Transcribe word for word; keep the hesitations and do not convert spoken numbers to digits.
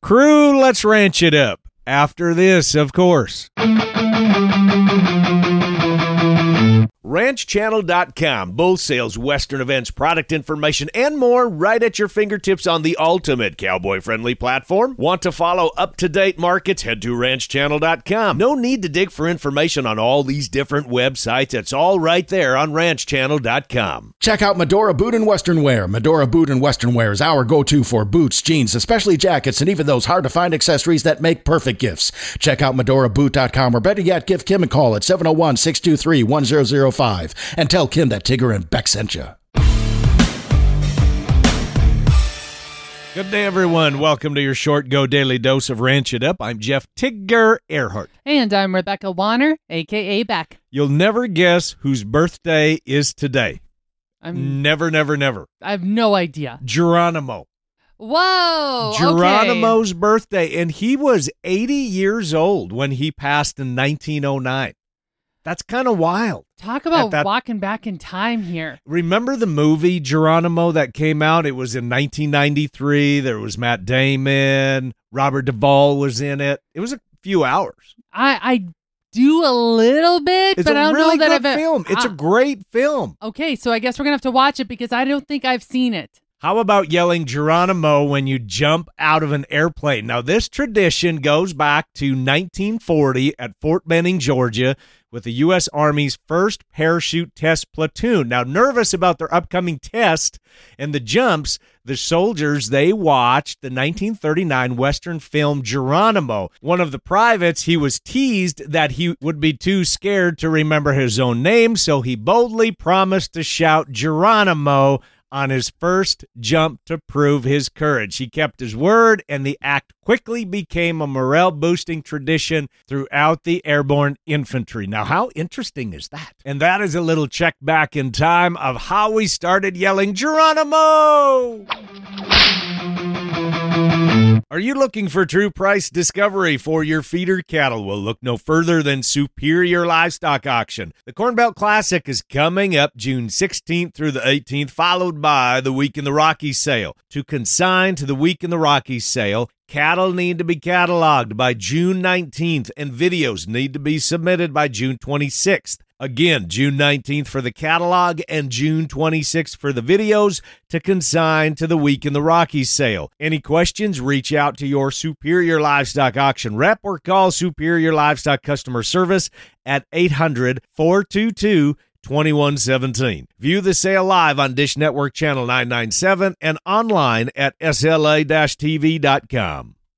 Crew, let's ranch it up. After this, of course. ranch channel dot com. Bull sales, Western events, product information, and more right at your fingertips on the ultimate cowboy-friendly platform. Want to follow up-to-date markets? Head to ranch channel dot com. No need to dig for information on all these different websites. It's all right there on ranch channel dot com. Check out Medora Boot and Western Wear. Medora Boot and Western Wear is our go-to for boots, jeans, especially jackets, and even those hard-to-find accessories that make perfect gifts. Check out medora boot dot com, or better yet, give Kim a call at seven oh one, six two three, one zero zero five and tell Kim that Tigger and Beck sent you. Good day, everyone. Welcome to your short go daily dose of Ranch It Up. I'm Jeff Tigger Earhart. And I'm Rebecca Warner, a k a. Beck. You'll never guess whose birthday is today. I'm Never, never, never. I have no idea. Geronimo. Whoa. Geronimo's okay. birthday, and he was eighty years old when he passed in nineteen oh nine. That's kind of wild. Talk about that, walking back in time here. Remember the movie Geronimo that came out? It was in nineteen ninety-three. There was Matt Damon. Robert Duvall was in it. It was a few hours. I, I do a little bit, It's but a I don't really know that good I've film. It's uh, a great film. Okay, so I guess we're going to have to watch it because I don't think I've seen it. How about yelling Geronimo when you jump out of an airplane? Now, this tradition goes back to nineteen forty at Fort Benning, Georgia, with the U S Army's first parachute test platoon. Now, nervous about their upcoming test and the jumps, the soldiers, they watched the nineteen thirty-nine Western film Geronimo. One of the privates, he was teased that he would be too scared to remember his own name, so he boldly promised to shout Geronimo on his first jump to prove his courage. He kept his word, and the act quickly became a morale-boosting tradition throughout the airborne infantry. Now, how interesting is that? And that is a little check back in time of how we started yelling, Geronimo! Are you looking for true price discovery for your feeder cattle? Well, look no further than Superior Livestock Auction. The Corn Belt Classic is coming up June sixteenth through the eighteenth, followed by the Week in the Rockies sale. To consign to the Week in the Rockies sale, cattle need to be cataloged by June nineteenth, and videos need to be submitted by June twenty-sixth. Again, June nineteenth for the catalog and June twenty-sixth for the videos to consign to the Week in the Rockies sale. Any questions, reach out to your Superior Livestock Auction rep or call Superior Livestock Customer Service at eight hundred, four two two, two one one seven. View the sale live on Dish Network Channel nine ninety-seven and online at S L A T V dot com.